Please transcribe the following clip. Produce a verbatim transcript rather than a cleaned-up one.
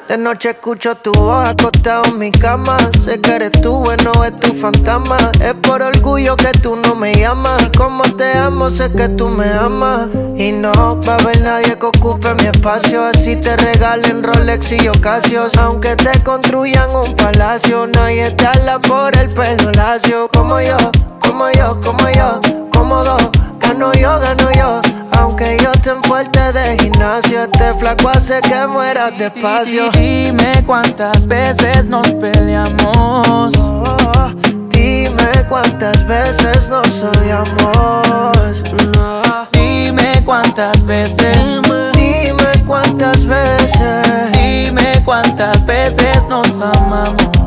De noche escucho tu voz acostado en mi cama. Sé que eres tú, bueno, es tu fantasma. Es por orgullo que tú no me llamas. Y como te amo, sé que tú me amas. Y no va a haber nadie que ocupe mi espacio. Así te regalen Rolex y Ocasios. Aunque te construyan un palacio, nadie te habla por el pelo lacio. Como yo, como yo, como yo, cómodo. Gano yo, gano yo. Aunque yo esté en fuerte de gimnasio, este flaco hace que mueras despacio. Dime cuántas veces nos peleamos. Oh, dime cuántas veces nos odiamos. Dime cuántas veces. Dime cuántas veces. Dime cuántas veces nos amamos.